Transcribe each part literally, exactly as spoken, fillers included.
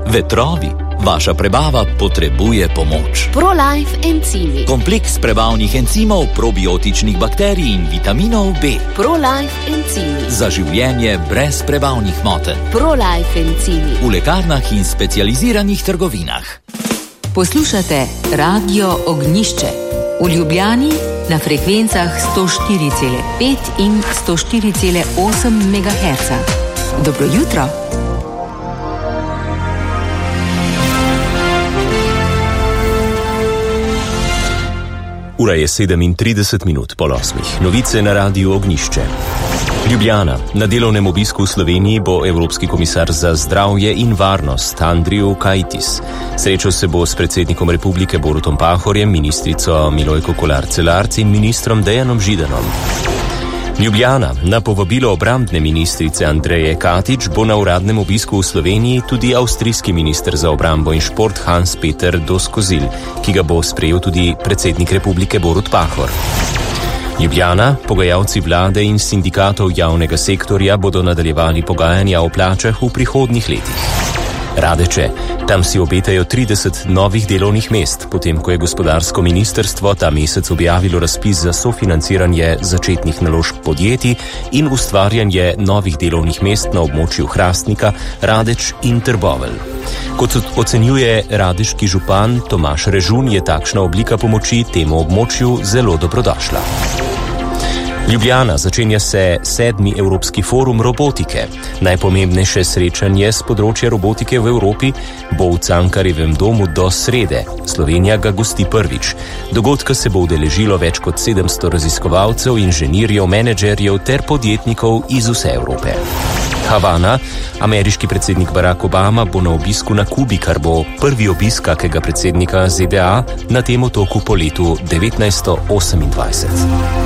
Vetrovi. Vaša prebava potrebuje pomoč. ProLife encimi. Kompleks prebavnih encimov, probiotičnih bakterij in vitaminov B. ProLife encimi. Za življenje brez prebavnih motenj. ProLife encimi. V lekarnah in specializiranih trgovinah. Poslušate Radio Ognjišče. V Ljubljani na frekvencah sto štiri cela pet in sto štiri cela osem megaherca. Dobro jutro. Ura je sedemintrideset minut pol osmih. Novice na Radiu Ognjišče. Ljubljana. Na delovnem obisku v Sloveniji bo Evropski komisar za zdravje in varnost Andriju Kajtis. Srečal se bo s predsednikom Republike Borutom Pahorjem, ministrico Milojko Kolar Celarc in ministrom Dejanom Židanom. Ljubljana. Na povabilo obrambne ministrice Andreje Katič bo na uradnem obisku v Sloveniji tudi avstrijski minister za obrambo in šport Hans-Peter Doskozil, ki ga bo sprejel tudi predsednik Republike Borut Pahor. Ljubljana. Pogajalci vlade in sindikatov javnega sektorja bodo nadaljevali pogajanja o plačah v prihodnjih letih. Radeče. Tam si obetajo trideset novih delovnih mest, potem ko je gospodarsko ministrstvo ta mesec objavilo razpis za sofinanciranje začetnih naložb podjetij in ustvarjanje novih delovnih mest na območju Hrastnika, Radeč in Trbovelj. Kot ocenjuje radeški župan Tomaž Režun, je takšna oblika pomoči temu območju zelo dobrodošla. Ljubljana. Začenja se sedmi Evropski forum robotike. Najpomembnejše srečanje z področja robotike v Evropi bo v Cankarjevem domu do srede. Slovenija ga gosti prvič. Dogodka se bo udeležilo več kot sedemsto raziskovalcev, inženirjev, menedžerjev ter podjetnikov iz vse Evrope. Havana. Ameriški predsednik Barack Obama bo na obisku na Kubi, kar bo prvi obisk kakega predsednika Z D A na tem otoku po letu devetnajststo osemindvajset.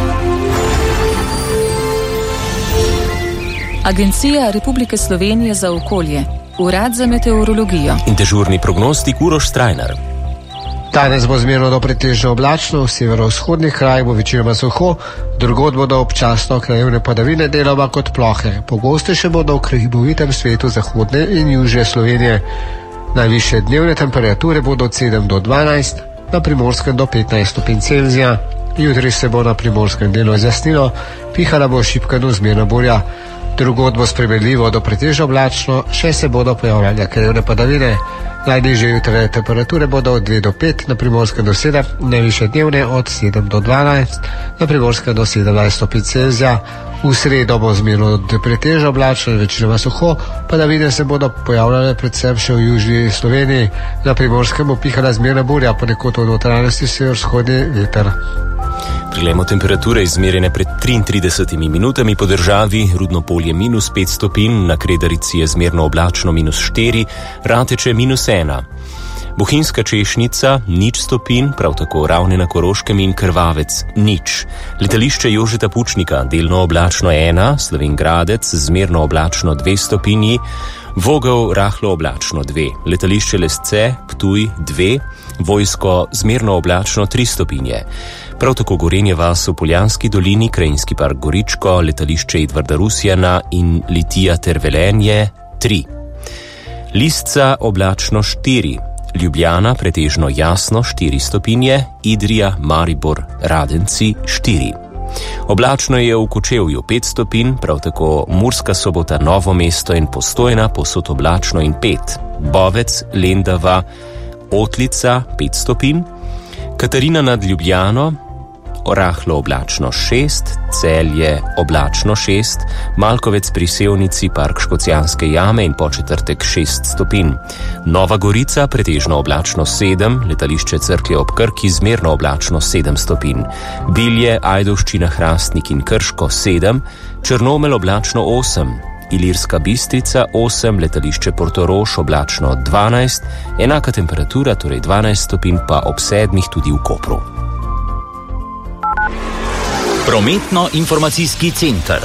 Agencija Republike Slovenije za okolje, Urad za meteorologijo in dežurni prognostik Uroš Strajnar. Danes bo zmerno do pretežno oblačno, v severovzhodnih krajih bo večinoma suho, drugod bodo občasno krajevne padavine, deloma kot plohe. Pogostejše bodo v hribovitem svetu zahodne in južne Slovenije. Najvišje dnevne temperature bodo od sedem do dvanajst, na Primorskem do petnajst stopinj Celzija. Jutri se bo na primorskem delu zjasnilo, pihala bo šibka do zmerna burja. Drugod bo spremenljivo do pretežno oblačno, še se bodo pojavljale krajevne padavine. Najnižje jutranje temperature bodo od dve do pet, na Primorskem do sedem, najvišje dnevne od sedem do dvanajst, na Primorskem do sedemnajst stopinj Celzija. V sredo bo zmerno pretežno oblačno in večinoma suho, padavine se bodo pojavljale predvsem še v južni Sloveniji. Na Primorskem bo pihala zmerna burja, ponekod v notranjosti severovzhodni veter. Preglejmo temperature izmerjene pred triintridesetimi minutami po državi. Rudno Polje minus pet stopinj, na Kredarici je zmerno oblačno minus štiri, Rateče minus ena. Bohinjska Češnica nič stopinj, prav tako Ravne na Koroškem in Krvavec nič. Letališče Jožeta Pučnika delno oblačno ena, Slovenjgradec zmerno oblačno dve stopinji, Vogel rahlo oblačno dve, letališče Lesce Ptuj dve, Vojsko zmerno oblačno tri stopinje. Prav tako Gorenje vas v Poljanski dolini, Krajinski park Goričko, letališče Edvarda Rusjana in Litija ter Velenje tri. Lisca oblačno štiri, Ljubljana pretežno jasno štiri stopinje, Idrija, Maribor, Radenci štiri. Oblačno je v Kočevju pet stopinj, prav tako Murska Sobota, Novo mesto in Postojna povsod oblačno in pet. Bovec, Lendava, Otlica pet stopinj, Katarina nad Ljubljano rahlo oblačno šest, Celje oblačno šest, Malkovec pri Sevnici, park Škocjanske jame in Podčetrtek šest stopinj. Nova Gorica pretežno oblačno sedem, letališče Cerklje ob Krki zmerno oblačno sedem stopinj. Bilje, Ajdovščina, Hrastnik in Krško sedem, Črnomelj oblačno osem, Ilirska Bistrica osem, letališče Portorož oblačno dvanajst, enaka temperatura, torej dvanajst stopinj pa ob sedmih tudi v Kopru. Prometno-informacijski center.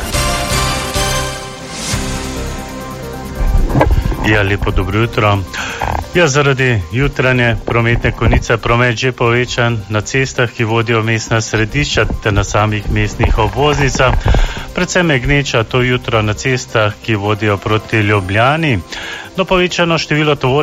Ja, lepo dobro jutro. Ja, zaradi jutranje prometne konice promet že povečan na cestah, ki vodijo v mestna središča ter na samih mestnih obvoznicah. Predvsem je gneča to jutro na cestah, ki vodijo proti Ljubljani. No, povečano število tovornjakov